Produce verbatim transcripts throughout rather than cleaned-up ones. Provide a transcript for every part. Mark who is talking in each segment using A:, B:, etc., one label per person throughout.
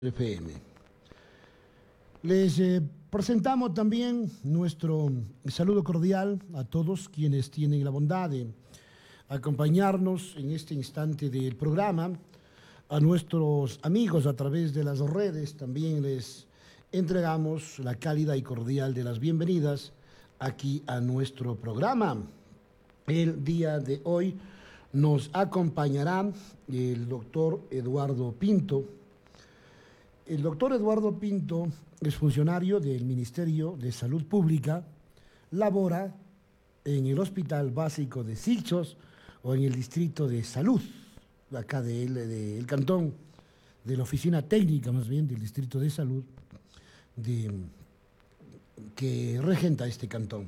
A: F M. Les eh, presentamos también nuestro saludo cordial a todos quienes tienen la bondad de acompañarnos en este instante del programa. A nuestros amigos a través de las redes también les entregamos la cálida y cordial de las bienvenidas aquí a nuestro programa. El día de hoy nos acompañará el doctor Eduardo Pinto. El doctor Eduardo Pinto es funcionario del Ministerio de Salud Pública, labora en el Hospital Básico de Silchos o en el Distrito de Salud, acá del de, de cantón, de la oficina técnica más bien del Distrito de Salud, de, que regenta este cantón.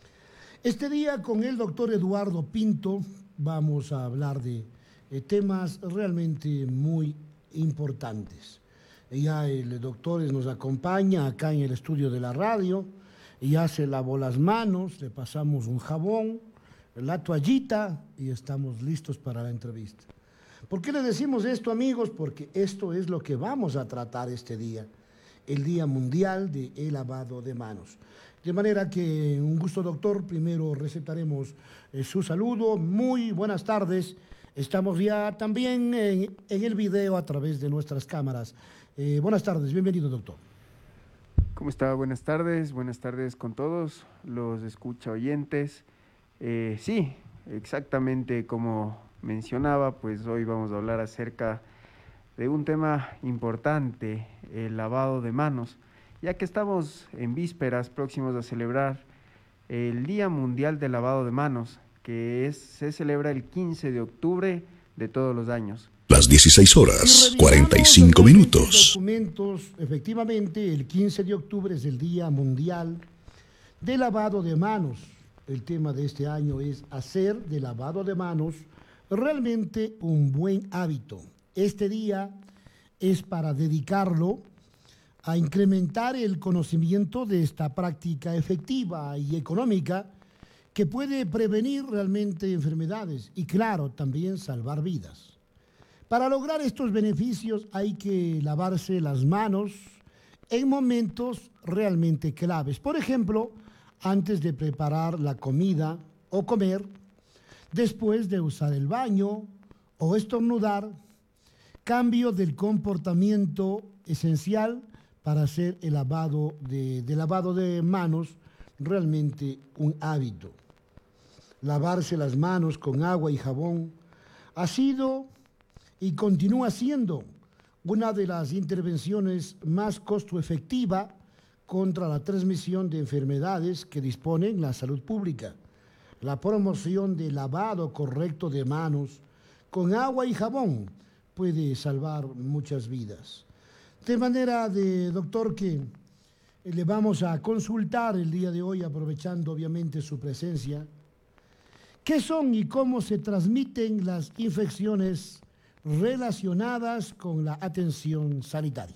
A: Este día con el doctor Eduardo Pinto vamos a hablar de, de temas realmente muy importantes. Ya el doctor nos acompaña acá en el estudio de la radio, ya se lavó las manos, le pasamos un jabón, la toallita y estamos listos para la entrevista. ¿Por qué le decimos esto, amigos? Porque esto es lo que vamos a tratar este día, el Día Mundial del Lavado de Manos. De manera que un gusto, doctor. Primero recetaremos eh, su saludo. Muy buenas tardes. Estamos ya también en, en el video a través de nuestras cámaras. Eh, buenas tardes, bienvenido, doctor.
B: ¿Cómo está? Buenas tardes, buenas tardes con todos los escucha oyentes. Eh, sí, exactamente como mencionaba, pues hoy vamos a hablar acerca de un tema importante, el lavado de manos, ya que estamos en vísperas próximos a celebrar el Día Mundial del Lavado de Manos, que es, se celebra el quince de octubre de todos los años.
C: Las dieciséis horas, cuarenta y cinco minutos.
A: Documentos, efectivamente, el quince de octubre es el Día Mundial de Lavado de Manos. El tema de este año es hacer del lavado de manos realmente un buen hábito. Este día es para dedicarlo a incrementar el conocimiento de esta práctica efectiva y económica que puede prevenir realmente enfermedades y, claro, también salvar vidas. Para lograr estos beneficios hay que lavarse las manos en momentos realmente claves. Por ejemplo, antes de preparar la comida o comer, después de usar el baño o estornudar, cambio del comportamiento esencial para hacer el lavado de, de lavado de manos realmente un hábito. Lavarse las manos con agua y jabón ha sido y continúa siendo una de las intervenciones más costo efectiva contra la transmisión de enfermedades que disponen la salud pública. La promoción del lavado correcto de manos con agua y jabón puede salvar muchas vidas. De manera, de doctor, que le vamos a consultar el día de hoy, aprovechando obviamente su presencia, ¿qué son y cómo se transmiten las infecciones relacionadas con la atención sanitaria?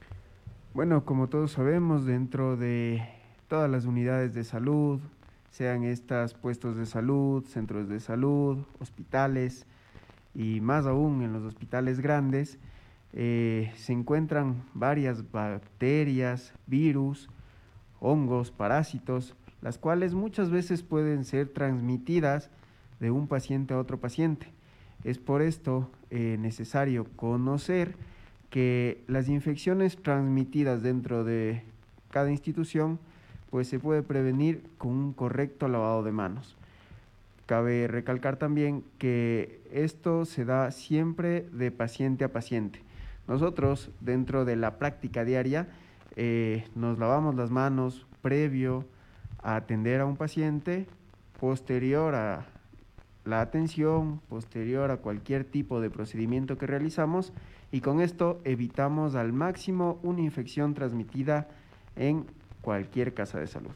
B: Bueno, como todos sabemos, dentro de todas las unidades de salud, sean estas puestos de salud, centros de salud, hospitales y más aún en los hospitales grandes, eh, se encuentran varias bacterias, virus, hongos, parásitos, las cuales muchas veces pueden ser transmitidas de un paciente a otro paciente. Es por esto eh, necesario conocer que las infecciones transmitidas dentro de cada institución pues se puede prevenir con un correcto lavado de manos. Cabe recalcar también que esto se da siempre de paciente a paciente. Nosotros dentro de la práctica diaria eh, nos lavamos las manos previo a atender a un paciente, posterior a la atención, posterior a cualquier tipo de procedimiento que realizamos, y con esto evitamos al máximo una infección transmitida en cualquier casa de salud.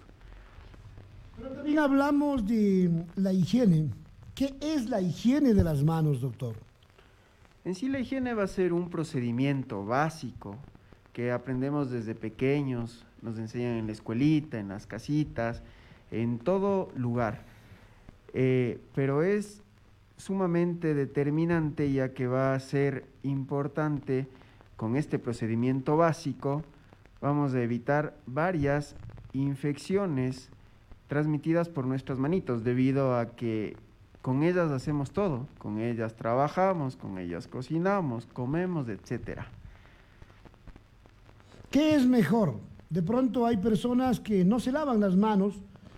A: Pero también hablamos de la higiene. ¿Qué es la higiene de las manos, doctor?
B: En sí, la higiene va a ser un procedimiento básico que aprendemos desde pequeños, nos enseñan en la escuelita, en las casitas, en todo lugar. Eh, pero es sumamente determinante, ya que va a ser importante con este procedimiento básico vamos a evitar varias infecciones transmitidas por nuestras manitos, debido a que con ellas hacemos todo, con ellas trabajamos, con ellas cocinamos, comemos, etcétera.
A: ¿Qué es mejor? De pronto hay personas que no se lavan las manos,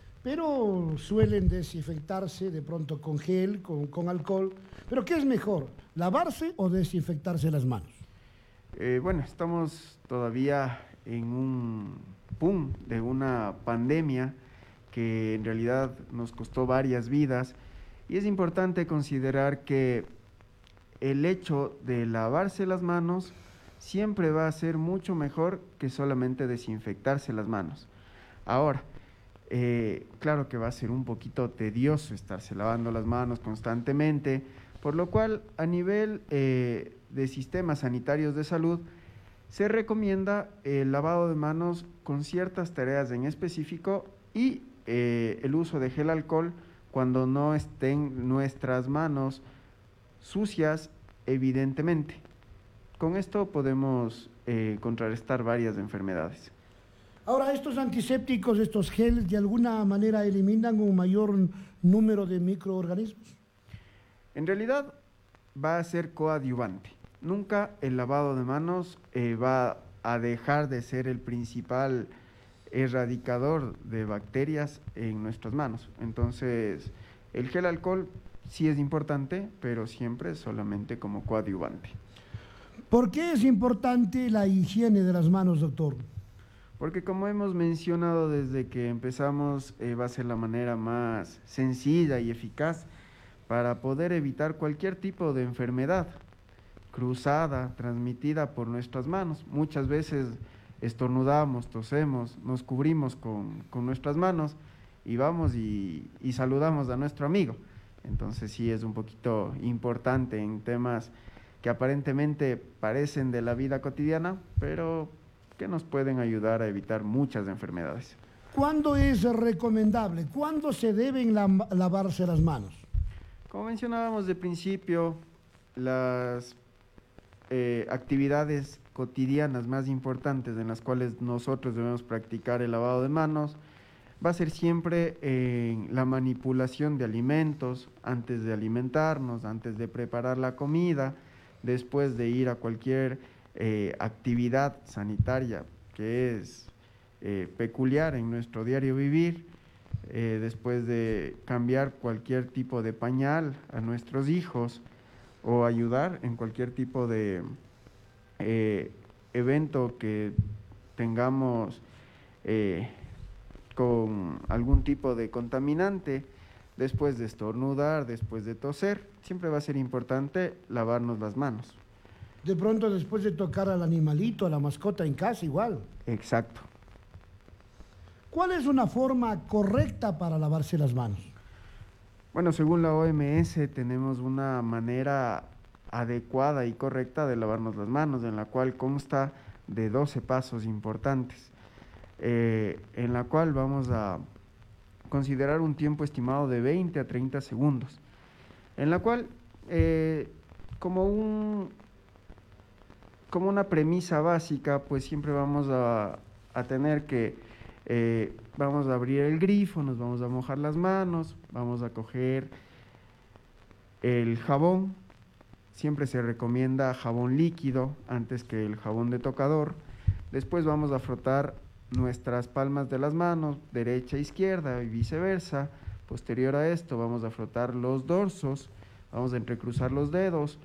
A: pero suelen desinfectarse de pronto con gel, con, con alcohol. ¿Pero qué es mejor, lavarse o desinfectarse las manos?
B: Eh, bueno, estamos todavía en un boom de una pandemia que en realidad nos costó varias vidas, y es importante considerar que el hecho de lavarse las manos siempre va a ser mucho mejor que solamente desinfectarse las manos. Ahora, eh, claro que va a ser un poquito tedioso estarse lavando las manos constantemente, por lo cual a nivel eh, de sistemas sanitarios de salud se recomienda el lavado de manos con ciertas tareas en específico y eh, el uso de gel alcohol cuando no estén nuestras manos sucias, evidentemente. Con esto podemos eh, contrarrestar varias enfermedades.
A: Ahora, estos antisépticos, estos geles, ¿de alguna manera eliminan un mayor número de microorganismos?
B: En realidad va a ser coadyuvante. Nunca el lavado de manos eh, va a dejar de ser el principal erradicador de bacterias en nuestras manos. Entonces, el gel alcohol sí es importante, pero siempre solamente como coadyuvante.
A: ¿Por qué es importante la higiene de las manos, doctor?
B: Porque como hemos mencionado desde que empezamos, eh, va a ser la manera más sencilla y eficaz para poder evitar cualquier tipo de enfermedad cruzada, transmitida por nuestras manos. Muchas veces estornudamos, tosemos, nos cubrimos con, con nuestras manos y vamos y, y saludamos a nuestro amigo. Entonces sí es un poquito importante en temas que aparentemente parecen de la vida cotidiana, pero que nos pueden ayudar a evitar muchas enfermedades.
A: ¿Cuándo es recomendable? ¿Cuándo se deben la, lavarse las manos?
B: Como mencionábamos de principio, las eh, actividades cotidianas más importantes en las cuales nosotros debemos practicar el lavado de manos va a ser siempre en la manipulación de alimentos, antes de alimentarnos, antes de preparar la comida, después de ir a cualquier eh, actividad sanitaria que es eh, peculiar en nuestro diario vivir, eh, después de cambiar cualquier tipo de pañal a nuestros hijos o ayudar en cualquier tipo de eh, evento que tengamos eh, con algún tipo de contaminante, después de estornudar, después de toser, siempre va a ser importante lavarnos las manos.
A: De pronto después de tocar al animalito, a la mascota en casa, igual.
B: Exacto.
A: ¿Cuál es una forma correcta para lavarse las manos?
B: Bueno, según la O M S tenemos una manera adecuada y correcta de lavarnos las manos, en la cual consta de doce pasos importantes, eh, en la cual vamos a considerar un tiempo estimado de veinte a treinta segundos, en la cual eh, como un como una premisa básica, pues siempre vamos a, a tener que eh, vamos a abrir el grifo, nos vamos a mojar las manos, vamos a coger el jabón. Siempre se recomienda jabón líquido antes que el jabón de tocador. Después vamos a frotar nuestras palmas de las manos, derecha e izquierda y viceversa. Posterior a esto vamos a frotar los dorsos, vamos a entrecruzar los dedos,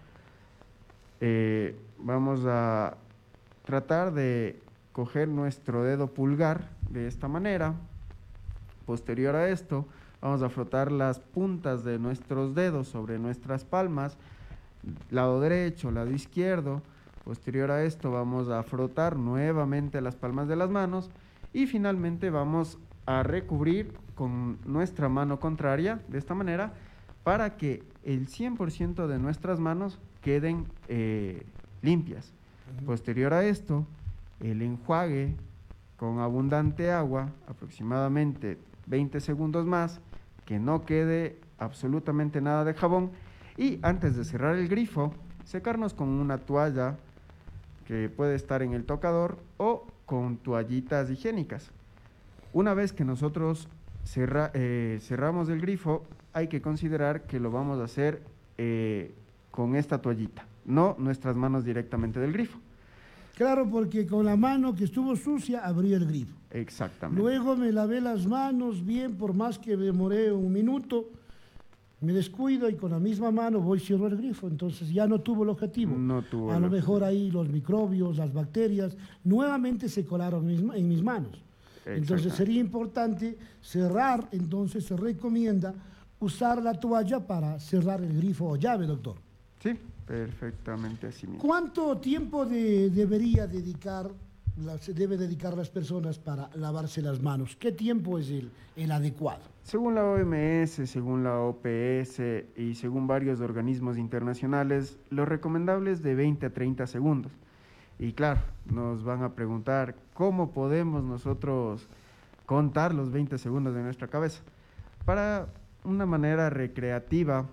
B: eh, vamos a tratar de coger nuestro dedo pulgar de esta manera. Posterior a esto vamos a frotar las puntas de nuestros dedos sobre nuestras palmas, lado derecho, lado izquierdo. Posterior a esto vamos a frotar nuevamente las palmas de las manos y finalmente vamos a recubrir con nuestra mano contraria de esta manera para que el cien por ciento de nuestras manos queden eh, limpias. Uh-huh. Posterior a esto, el enjuague con abundante agua, aproximadamente veinte segundos más, que no quede absolutamente nada de jabón, y antes de cerrar el grifo, secarnos con una toalla que puede estar en el tocador o con toallitas higiénicas. Una vez que nosotros cerra, eh, cerramos el grifo, hay que considerar que lo vamos a hacer eh, con esta toallita, no nuestras manos directamente del grifo.
A: Claro, porque con la mano que estuvo sucia abrí el grifo.
B: Exactamente.
A: Luego me lavé las manos bien, por más que demoré un minuto, me descuido y con la misma mano voy y cierro el grifo. Entonces ya no tuvo el objetivo.
B: No tuvo
A: A
B: el
A: lo
B: objetivo.
A: mejor ahí los microbios, las bacterias, nuevamente se colaron en mis, en mis manos. Entonces sería importante cerrar, entonces se recomienda usar la toalla para cerrar el grifo o llave, doctor.
B: Sí, perfectamente así mismo.
A: ¿Cuánto tiempo de, debería dedicar, la, se debe dedicar las personas para lavarse las manos? ¿Qué tiempo es el, el adecuado?
B: Según la O M S, según la O P S y según varios organismos internacionales, lo recomendable es de veinte a treinta segundos. Y claro, nos van a preguntar cómo podemos nosotros contar los veinte segundos de nuestra cabeza. Para una manera recreativa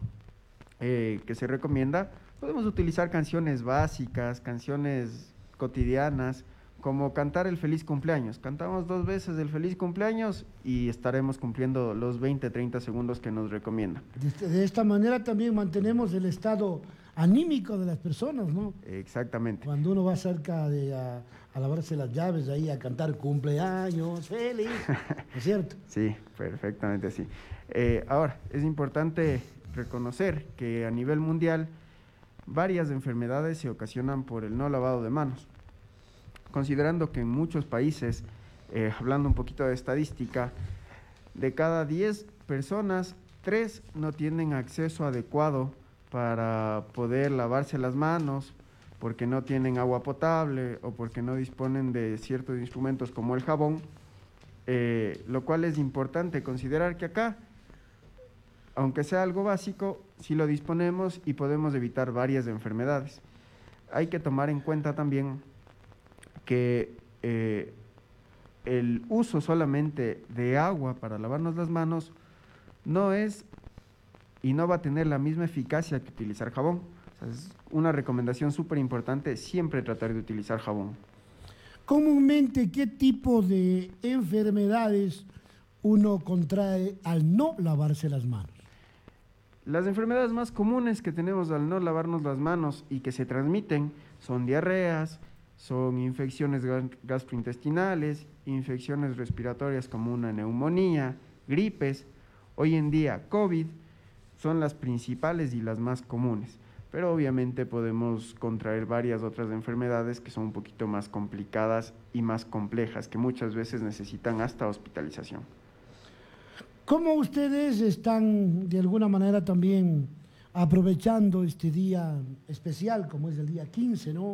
B: eh, que se recomienda, podemos utilizar canciones básicas, canciones cotidianas, como cantar el feliz cumpleaños. Cantamos dos veces el feliz cumpleaños y estaremos cumpliendo los veinte a treinta segundos que nos recomienda.
A: De, de esta manera también mantenemos el estado anímico de las personas, ¿no?
B: Exactamente.
A: Cuando uno va cerca de a, a lavarse las llaves ahí, a cantar cumpleaños, feliz, ¿no es cierto?
B: Sí, perfectamente así. Eh, ahora, es importante reconocer que a nivel mundial varias enfermedades se ocasionan por el no lavado de manos. Considerando que en muchos países, eh, hablando un poquito de estadística, de cada diez personas, tres no tienen acceso adecuado para poder lavarse las manos porque no tienen agua potable o porque no disponen de ciertos instrumentos como el jabón, eh, lo cual es importante considerar que acá, aunque sea algo básico, sí lo disponemos y podemos evitar varias enfermedades. Hay que tomar en cuenta también que eh, el uso solamente de agua para lavarnos las manos no es y no va a tener la misma eficacia que utilizar jabón. O sea, es una recomendación súper importante siempre tratar de utilizar jabón.
A: Comúnmente, ¿qué tipo de enfermedades uno contrae al no lavarse las manos?
B: Las enfermedades más comunes que tenemos al no lavarnos las manos y que se transmiten son diarreas, son infecciones gastrointestinales, infecciones respiratorias como una neumonía, gripes, hoy en día COVID, son las principales y las más comunes, pero obviamente podemos contraer varias otras enfermedades que son un poquito más complicadas y más complejas, que muchas veces necesitan hasta hospitalización.
A: ¿Cómo ustedes están de alguna manera también aprovechando este día especial, como es el día quince, ¿no?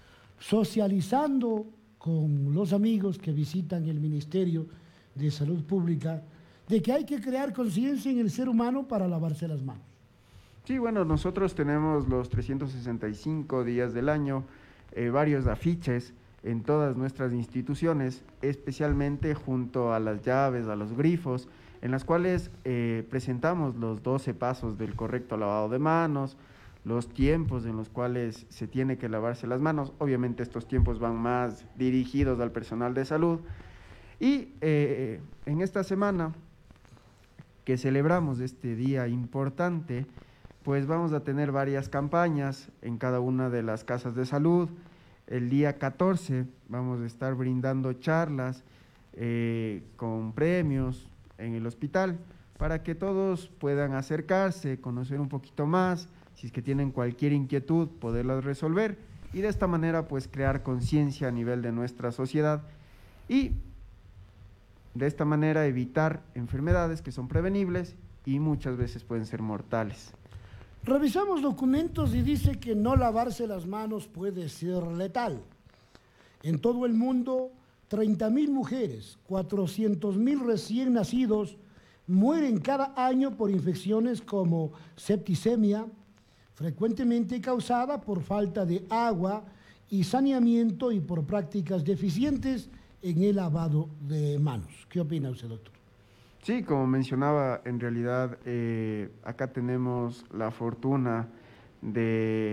A: Socializando con los amigos que visitan el Ministerio de Salud Pública, de que hay que crear conciencia en el ser humano para lavarse las manos?
B: Sí, bueno, nosotros tenemos los trescientos sesenta y cinco días del año, eh, varios afiches en todas nuestras instituciones, especialmente junto a las llaves, a los grifos, en las cuales eh, presentamos los doce pasos del correcto lavado de manos, los tiempos en los cuales se tiene que lavarse las manos. Obviamente estos tiempos van más dirigidos al personal de salud. Y eh, en esta semana que celebramos este día importante, pues vamos a tener varias campañas en cada una de las casas de salud. El día catorce vamos a estar brindando charlas eh, con premios en el hospital para que todos puedan acercarse, conocer un poquito más, si es que tienen cualquier inquietud, poderlas resolver y de esta manera pues crear conciencia a nivel de nuestra sociedad y de esta manera evitar enfermedades que son prevenibles y muchas veces pueden ser mortales.
A: Revisamos documentos y dice que no lavarse las manos puede ser letal. En todo el mundo, treinta mil mujeres, cuatrocientos mil recién nacidos mueren cada año por infecciones como septicemia, frecuentemente causada por falta de agua y saneamiento y por prácticas deficientes en el lavado de manos. ¿Qué opina usted, doctor?
B: Sí, como mencionaba, en realidad eh, acá tenemos la fortuna de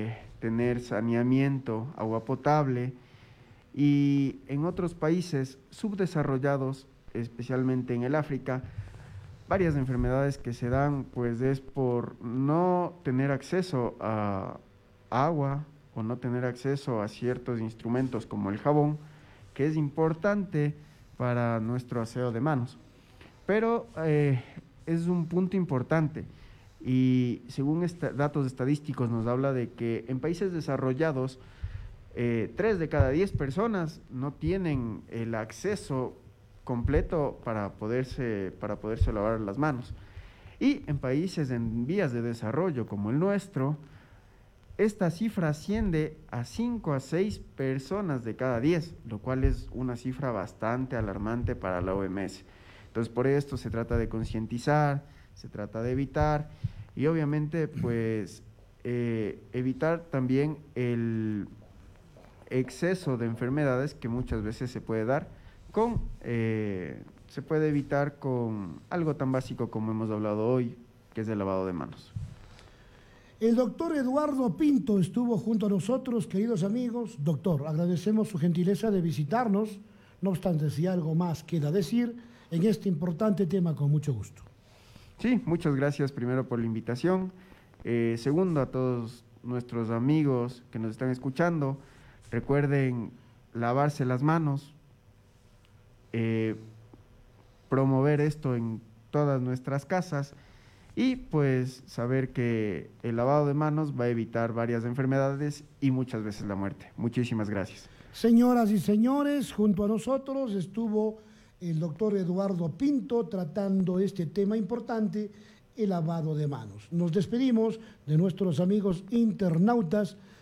B: tener saneamiento, agua potable, y en otros países subdesarrollados, especialmente en el África, varias enfermedades que se dan pues es por no tener acceso a agua o no tener acceso a ciertos instrumentos como el jabón, que es importante para nuestro aseo de manos. Pero eh, es un punto importante y según esta, datos estadísticos nos habla de que en países desarrollados eh, tres de cada diez personas no tienen el acceso completo para poderse, para poderse lavar las manos. Y en países en vías de desarrollo como el nuestro, esta cifra asciende a cinco a seis personas de cada diez, lo cual es una cifra bastante alarmante para la O M S. Entonces, por esto se trata de concientizar, se trata de evitar y obviamente, pues, eh, evitar también el exceso de enfermedades que muchas veces se puede dar con, eh, se puede evitar con algo tan básico como hemos hablado hoy, que es el lavado de manos.
A: El doctor Eduardo Pinto estuvo junto a nosotros, queridos amigos. Doctor, agradecemos su gentileza de visitarnos. No obstante, si algo más queda decir en este importante tema, con mucho gusto.
B: Sí, muchas gracias primero por la invitación. Eh, segundo, a todos nuestros amigos que nos están escuchando, recuerden lavarse las manos, eh, promover esto en todas nuestras casas y pues saber que el lavado de manos va a evitar varias enfermedades y muchas veces la muerte. Muchísimas gracias.
A: Señoras y señores, junto a nosotros estuvo el doctor Eduardo Pinto tratando este tema importante, el lavado de manos. Nos despedimos de nuestros amigos internautas